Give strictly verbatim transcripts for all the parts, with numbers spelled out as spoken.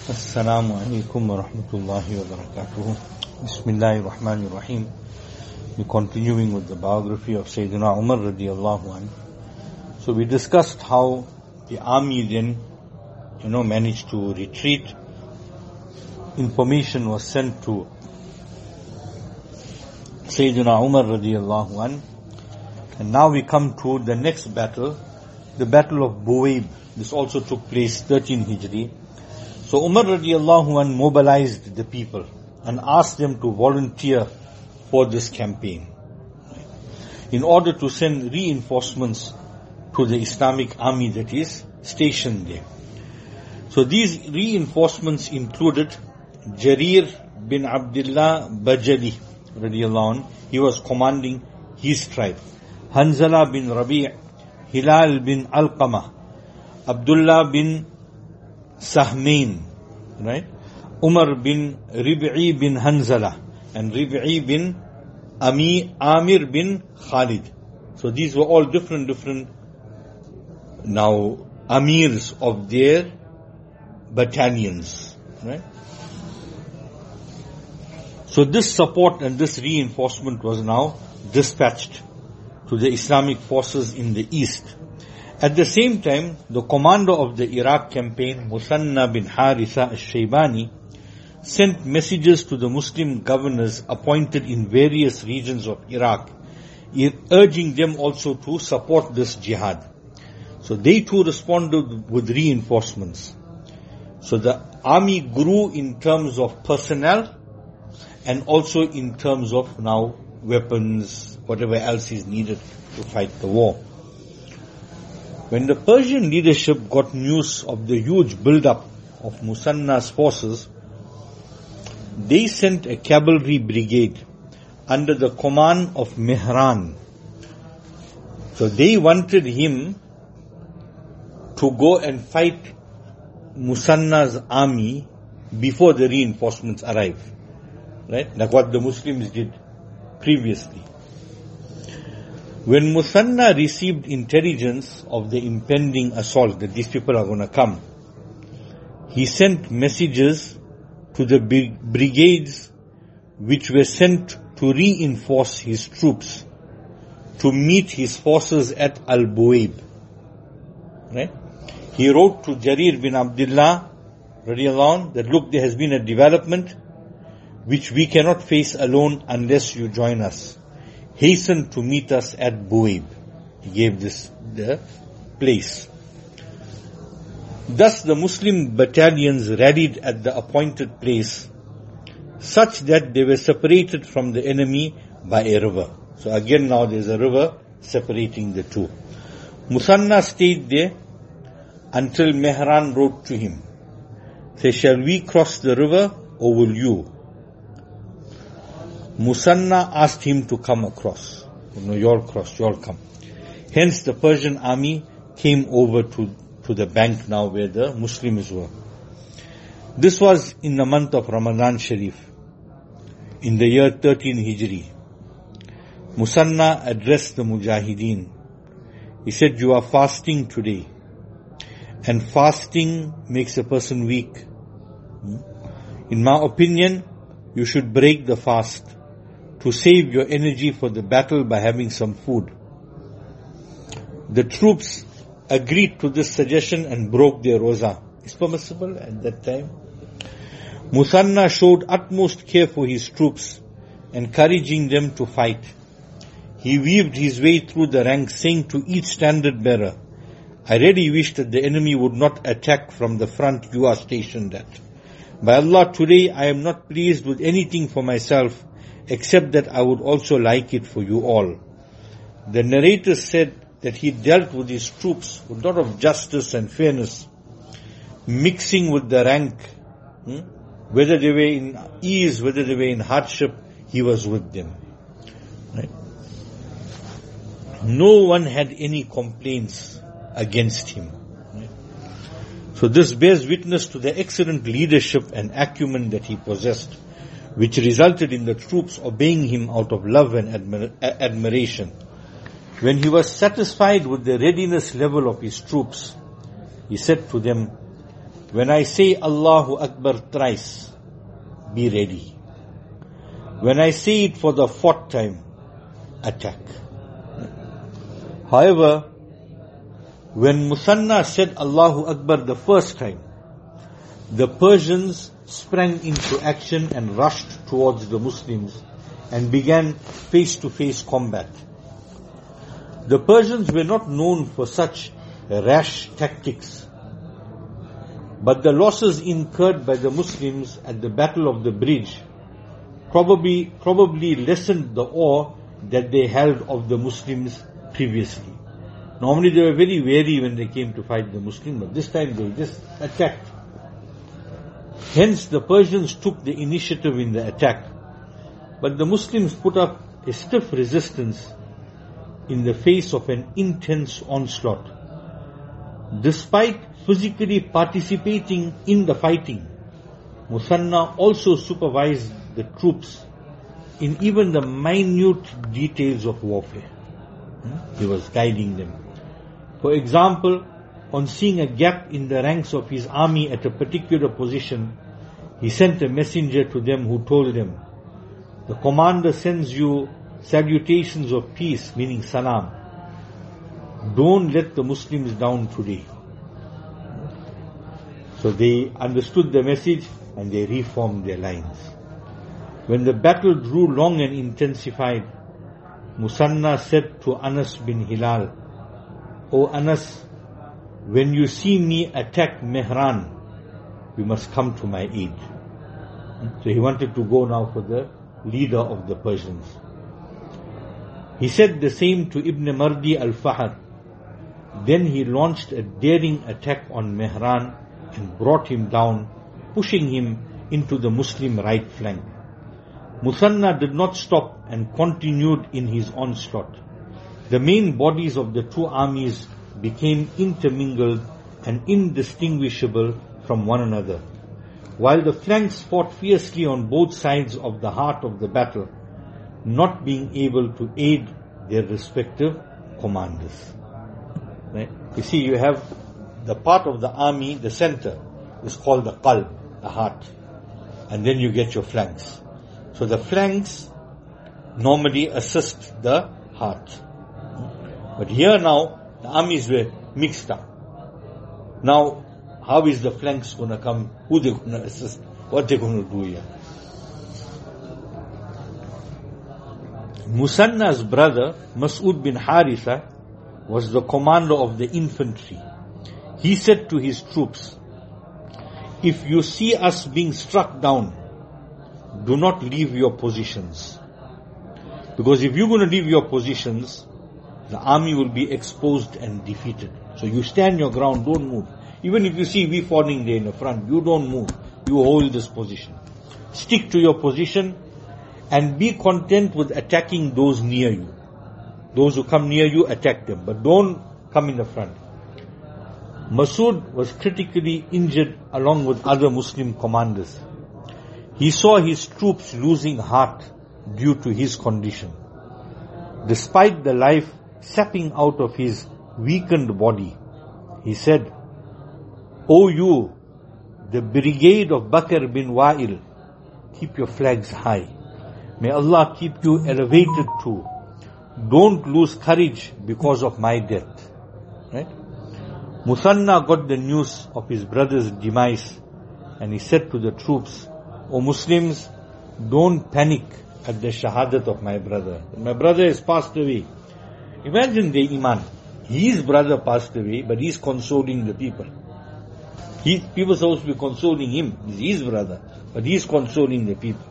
Assalamu alaikum wa rahmatullahi wa barakatuh. Bismillahir Rahmanir Rahim. We're continuing with the biography of Sayyidina Umar radiallahu anhu. So we discussed how the army then, you know, managed to retreat. Information was sent to Sayyidina Umar radiallahu anhu. And now we come to the next battle, the battle of Buwaib. This also took place thirteen Hijri. So Umar radiallahu anhu mobilized the people and asked them to volunteer for this campaign in order to send reinforcements to the Islamic army that is stationed there. So these reinforcements included Jarir bin Abdullah Bajali radiallahu anhu. He was commanding his tribe. Hanzala bin Rabi', Hilal bin Alqamah, Abdullah bin Sahmain, right? Umar bin Rib'i bin Hanzala and Rib'i bin Ami, Amir bin Khalid. So these were all different, different now amirs of their battalions, right? So this support and this reinforcement was now dispatched to the Islamic forces in the east. At the same time, the commander of the Iraq campaign, Musanna bin Haritha al-Shaybani, sent messages to the Muslim governors appointed in various regions of Iraq, urging them also to support this jihad. So they too responded with reinforcements. So the army grew in terms of personnel and also in terms of now weapons, whatever else is needed to fight the war. When the Persian leadership got news of the huge build-up of Musanna's forces, they sent a cavalry brigade under the command of Mihran. So they wanted him to go and fight Musanna's army before the reinforcements arrived. Right? Like what the Muslims did previously. When Musanna received intelligence of the impending assault, that these people are going to come, he sent messages to the brigades which were sent to reinforce his troops to meet his forces at Al-Buwaib. Right? He wrote to Jarir bin Abdullah radiallahu anhu that, look, there has been a development which we cannot face alone unless you join us. Hasten to meet us at Buwaib. He gave this the place. Thus the Muslim battalions rallied at the appointed place, such that they were separated from the enemy by a river. So again now there's a river separating the two. Musanna stayed there until Mehran wrote to him, say, shall we cross the river or will you? Musanna asked him to come across. You know, you'll cross, you'll come. Hence the Persian army came over to, to the bank now where the Muslims were. This was in the month of Ramadan Sharif, in the year thirteen Hijri. Musanna addressed the Mujahideen. He said, you are fasting today, and fasting makes a person weak. In my opinion, you should break the fast to save your energy for the battle by having some food. The troops agreed to this suggestion and broke their roza. It's permissible at that time. Musanna showed utmost care for his troops, encouraging them to fight. He weaved his way through the ranks, saying to each standard bearer, I really wish that the enemy would not attack from the front you are stationed at. By Allah, today I am not pleased with anything for myself, except that I would also like it for you all. The narrator said that he dealt with his troops with a lot of justice and fairness, mixing with the rank, hmm? whether they were in ease, whether they were in hardship, he was with them. Right? No one had any complaints against him. Right? So this bears witness to the excellent leadership and acumen that he possessed, which resulted in the troops obeying him out of love and admir- admiration. When he was satisfied with the readiness level of his troops, he said to them, when I say Allahu Akbar thrice, be ready. When I say it for the fourth time, attack. However, when Musanna said Allahu Akbar the first time, the Persians sprang into action and rushed towards the Muslims and began face-to-face combat. The Persians were not known for such rash tactics, but the losses incurred by the Muslims at the Battle of the Bridge probably probably lessened the awe that they held of the Muslims previously. Normally they were very wary when they came to fight the Muslims, but this time they just attacked. Hence the Persians took the initiative in the attack, but the Muslims put up a stiff resistance in the face of an intense onslaught. Despite physically participating in the fighting, Musanna also supervised the troops in even the minute details of warfare. He was guiding them. For example, on seeing a gap in the ranks of his army at a particular position, he sent a messenger to them who told them, "The commander sends you salutations of peace," meaning salam. "Don't let the Muslims down today." So they understood the message and they reformed their lines. When the battle grew long and intensified, Musanna said to Anas bin Hilal, "O Anas, when you see me attack Mehran, you must come to my aid." So he wanted to go now for the leader of the Persians. He said the same to Ibn Mardi al-Fahd. Then he launched a daring attack on Mehran and brought him down, pushing him into the Muslim right flank. Musanna did not stop and continued in his onslaught. The main bodies of the two armies became intermingled and indistinguishable from one another, while the flanks fought fiercely on both sides of the heart of the battle, not being able to aid their respective commanders. Right? You see, you have the part of the army, the center, is called the qalb, the heart. And then you get your flanks. So the flanks normally assist the heart. But here now, the armies were mixed up. Now, how is the flanks going to come? Who they going to assist? What they going to do here? Musanna's brother, Mas'ud bin Haritha, was the commander of the infantry. He said to his troops, "If you see us being struck down, do not leave your positions. Because if you're going to leave your positions, the army will be exposed and defeated. So you stand your ground, don't move. Even if you see we falling there in the front, you don't move. You hold this position. Stick to your position and be content with attacking those near you. Those who come near you, attack them, but don't come in the front." Masud was critically injured along with other Muslim commanders. He saw his troops losing heart due to his condition. Despite the life sapping out of his weakened body, he said, "O you, the brigade of Bakr bin Wa'il, keep your flags high. May Allah keep you elevated too. Don't lose courage because of my death." Right? Musanna got the news of his brother's demise and he said to the troops, "O Muslims, don't panic at the shahadat of my brother. My brother has passed away." Imagine the iman. His brother passed away, but he's consoling the people. He, people are supposed to be consoling him. He's his brother, but he's consoling the people.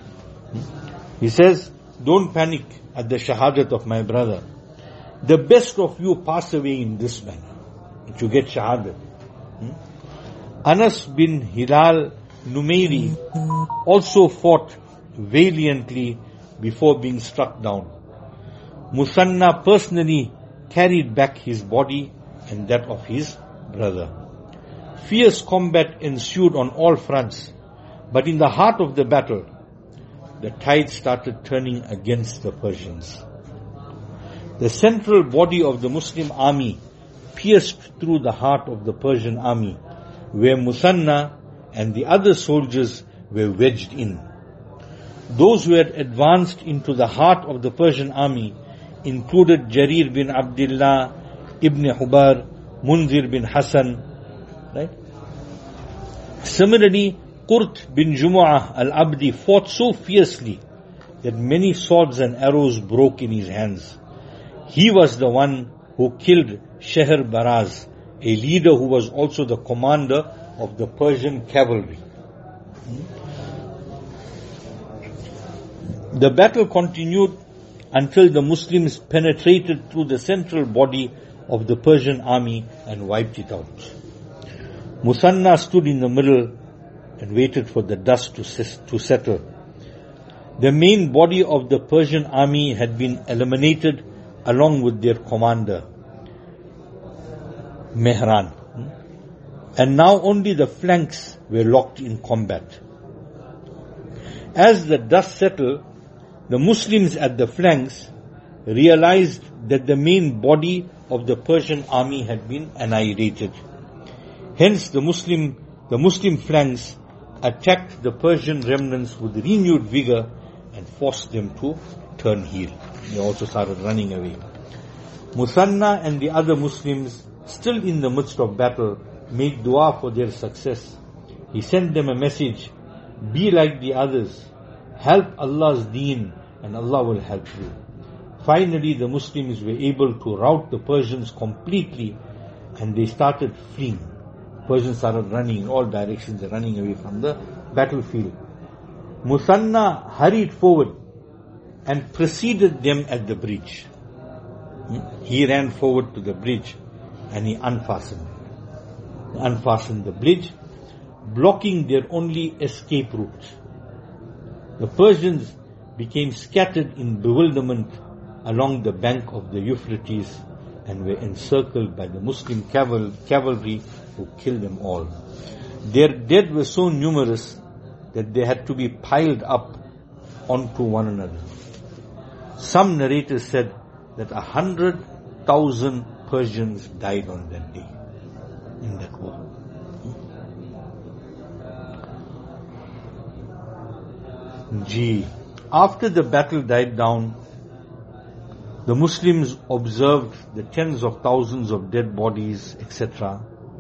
He says, "Don't panic at the shahadat of my brother. The best of you pass away in this manner, to get shahadat." Hmm? Anas bin Hilal Numairi also fought valiantly before being struck down. Musanna personally carried back his body and that of his brother. Fierce combat ensued on all fronts, but in the heart of the battle, the tide started turning against the Persians. The central body of the Muslim army pierced through the heart of the Persian army where Musanna and the other soldiers were wedged in. Those who had advanced into the heart of the Persian army included Jarir bin Abdullah, Ibn Hubar, Munzir bin Hassan. Right? Similarly, Qurt bin Jumu'ah al-Abdi fought so fiercely that many swords and arrows broke in his hands. He was the one who killed Sheher Baraz, a leader who was also the commander of the Persian cavalry. The battle continued until the Muslims penetrated through the central body of the Persian army and wiped it out. Musanna stood in the middle and waited for the dust to, to settle. The main body of the Persian army had been eliminated along with their commander, Mehran. And now only the flanks were locked in combat. As the dust settled, the Muslims at the flanks realized that the main body of the Persian army had been annihilated. Hence the Muslim, the Muslim flanks attacked the Persian remnants with renewed vigor and forced them to turn heel. They also started running away. Musanna and the other Muslims, still in the midst of battle, made dua for their success. He sent them a message: be like the others, help Allah's deen, and Allah will help you. Finally, the Muslims were able to rout the Persians completely, and they started fleeing. Persians started running in all directions, running away from the battlefield. Musanna hurried forward and preceded them at the bridge. He ran forward to the bridge and he unfastened. He unfastened the bridge, blocking their only escape route. The Persians became scattered in bewilderment along the bank of the Euphrates and were encircled by the Muslim caval- cavalry who killed them all. Their dead were so numerous that they had to be piled up onto one another. Some narrators said that a hundred thousand Persians died on that day in that war. Gee, after the battle died down, the Muslims observed the tens of thousands of dead bodies, et cetera.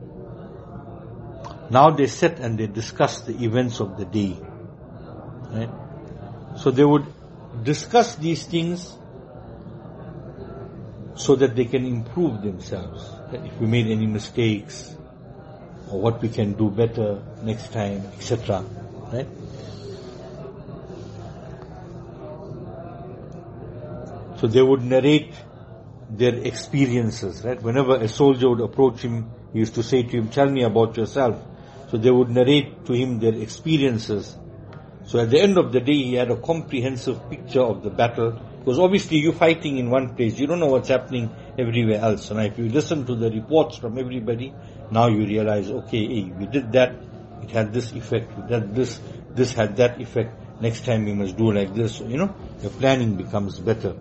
Now they sat and they discussed the events of the day. Right? So they would discuss these things so that they can improve themselves. Right? If we made any mistakes, or what we can do better next time, et cetera. Right? So they would narrate their experiences, right? Whenever a soldier would approach him, he used to say to him, tell me about yourself. So they would narrate to him their experiences. So at the end of the day, he had a comprehensive picture of the battle. Because obviously you're fighting in one place, you don't know what's happening everywhere else. And if you listen to the reports from everybody, now you realize, okay, hey, we did that, it had this effect, we did this, this had that effect. Next time we must do like this. So, you know, your planning becomes better.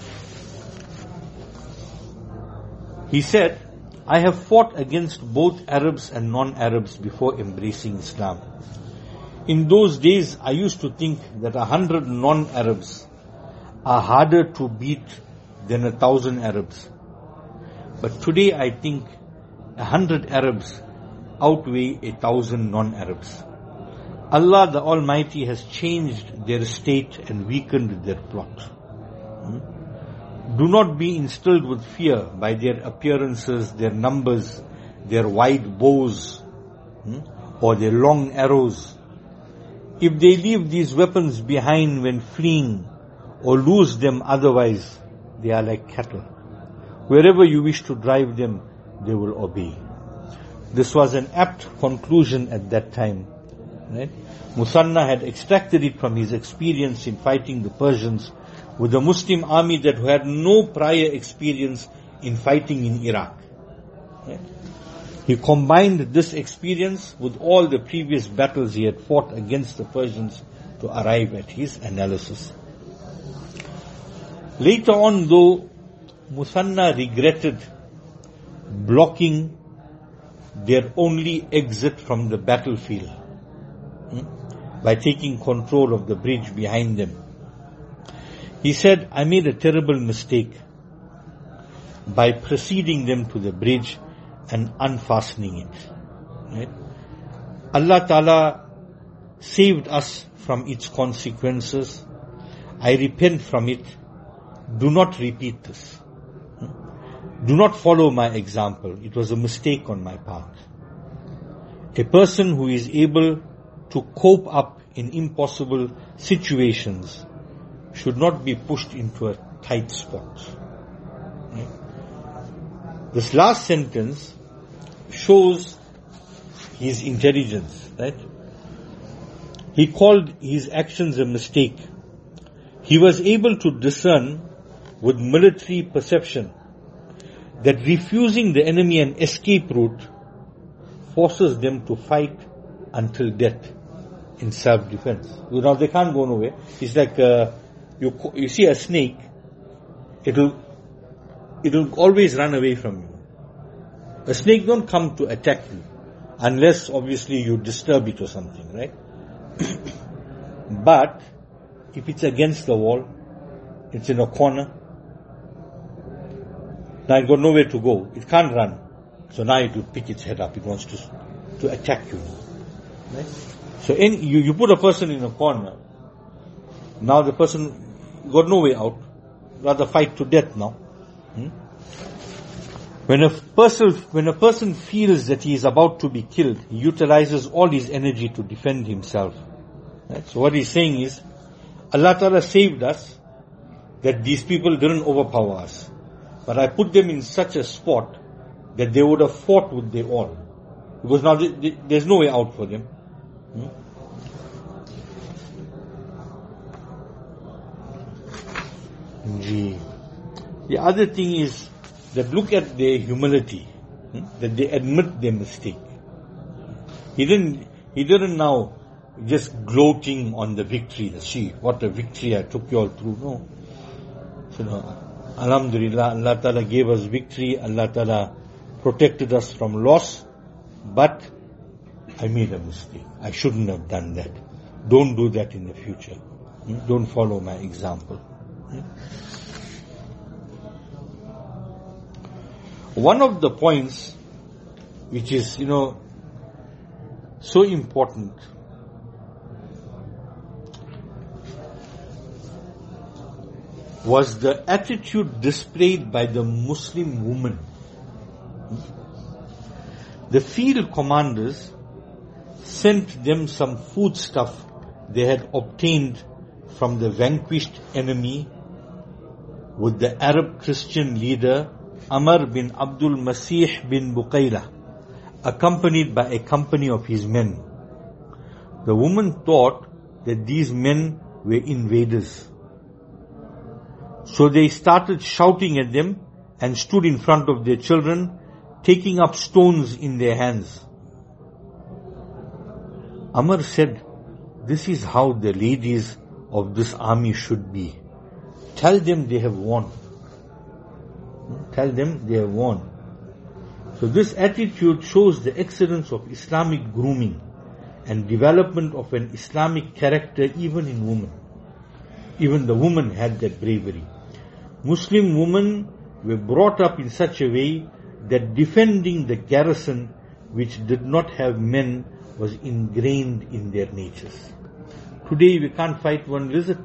He said, I have fought against both Arabs and non-Arabs before embracing Islam. In those days, I used to think that a hundred non-Arabs are harder to beat than a thousand Arabs. But today I think a hundred Arabs outweigh a thousand non-Arabs. Allah the Almighty has changed their state and weakened their plot. Hmm? Do not be instilled with fear by their appearances, their numbers, their wide bows, hmm, or their long arrows. If they leave these weapons behind when fleeing, or lose them otherwise, they are like cattle. Wherever you wish to drive them, they will obey. This was an apt conclusion at that time. Right? Musanna had extracted it from his experience in fighting the Persians with a Muslim army that had no prior experience in fighting in Iraq. Right? He combined this experience with all the previous battles he had fought against the Persians to arrive at his analysis. Later on, though, Musanna regretted blocking their only exit from the battlefield hmm, by taking control of the bridge behind them. He said, I made a terrible mistake by preceding them to the bridge and unfastening it. Right? Allah Ta'ala saved us from its consequences. I repent from it. Do not repeat this. Do not follow my example. It was a mistake on my part. A person who is able to cope up in impossible situations should not be pushed into a tight spot. Right? This last sentence shows his intelligence, right? He called his actions a mistake. He was able to discern with military perception that refusing the enemy an escape route forces them to fight until death in self-defense. Now they can't go nowhere. It's like uh, you you see a snake, it'll it'll always run away from you. A snake don't come to attack you unless obviously you disturb it or something, right? But if it's against the wall, it's in a corner, now it got nowhere to go. It can't run. So now it will pick its head up. It wants to to attack you. Right? So any, you, you put a person in a corner. Now the person got no way out. Rather fight to death now. Hmm? When a person when a person feels that he is about to be killed, he utilizes all his energy to defend himself. Right? So what he's saying is, Allah Ta'ala saved us that these people didn't overpower us. But I put them in such a spot that they would have fought with their all. Because now they, they, there's no way out for them. Hmm? The, the other thing is that look at their humility. Hmm? That they admit their mistake. He didn't, he didn't now just gloating on the victory. See, what a victory I took you all through. No. So, no. Alhamdulillah, Allah Ta'ala gave us victory, Allah Ta'ala protected us from loss, but I made a mistake. I shouldn't have done that. Don't do that in the future. Hmm? Don't follow my example. Hmm? One of the points which is, you know, so important was the attitude displayed by the Muslim woman. The field commanders sent them some foodstuff they had obtained from the vanquished enemy with the Arab Christian leader Amr bin Abdul Masih bin Buqayla, accompanied by a company of his men. The woman thought that these men were invaders. So they started shouting at them and stood in front of their children, taking up stones in their hands. Amr said, this is how the ladies of this army should be. Tell them they have won. Tell them they have won. So this attitude shows the excellence of Islamic grooming and development of an Islamic character even in women. Even the woman had that bravery. Muslim women were brought up in such a way that defending the garrison which did not have men was ingrained in their natures. Today we can't fight one lizard.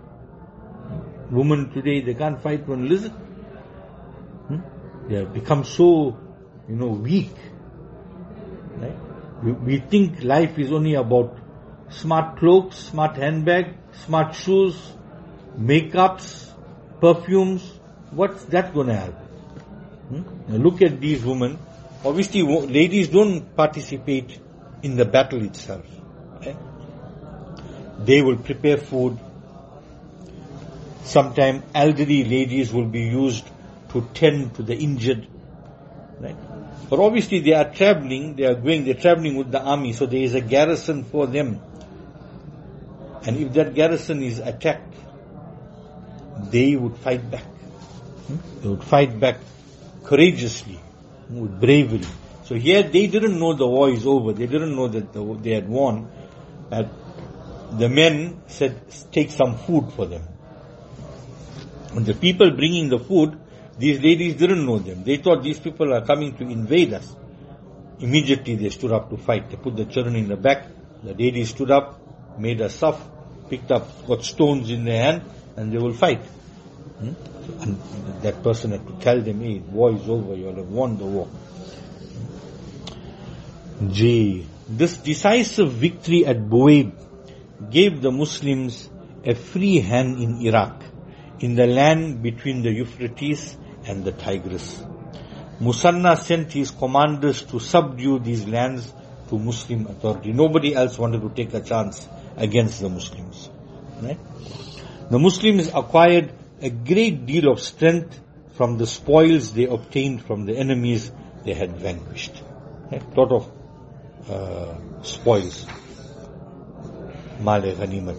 Women today, they can't fight one lizard. Hmm? They have become so, you know, weak. Right? We, we think life is only about smart clothes, smart handbag, smart shoes, makeups, perfumes. What's that going to help? Hmm? Now look at these women. Obviously, ladies don't participate in the battle itself. Right? They will prepare food. Sometimes elderly ladies will be used to tend to the injured. Right? But obviously they are traveling, they are going, they are traveling with the army, so there is a garrison for them. And if that garrison is attacked, they would fight back. Hmm? They would fight back courageously, with bravery. So here they didn't know the war is over. They didn't know that the, they had won. And the men said, take some food for them. And the people bringing the food, these ladies didn't know them. They thought these people are coming to invade us. Immediately they stood up to fight. They put the children in the back. The ladies stood up, made a saf, picked up, got stones in their hand, and they will fight. Hmm? And that person had to tell them, hey, war is over, you all have won the war. G. This decisive victory at Buwaib gave the Muslims a free hand in Iraq, in the land between the Euphrates and the Tigris. Musanna sent his commanders to subdue these lands to Muslim authority. Nobody else wanted to take a chance against the Muslims. Right? The Muslims acquired a great deal of strength from the spoils they obtained from the enemies they had vanquished. A lot of uh, spoils. Male ghanimat.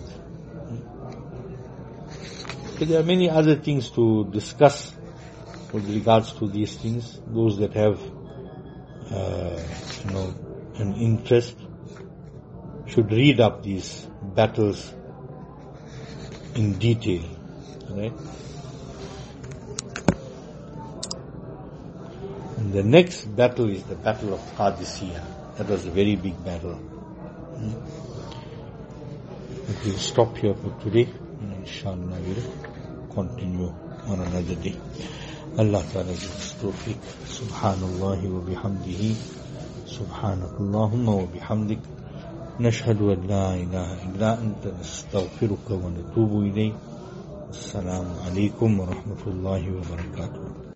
So there are many other things to discuss with regards to these things. Those that have, uh, you know, an interest should read up these battles in detail. Right? And the next battle is the Battle of Qadisiyah. That was a very big battle. Hmm. We'll stop here for today. Inshallah, we'll continue on another day. Allah Ta'ala gives tawfiq. Subhanallah wa bihamdihi. Subhanakallahumma wa bihamdik. Nashhadu an la ilaha illa anta nastaghfiruka wa natubu ilayk. Assalamu alaikum wa rahmatullahi wa barakatuh.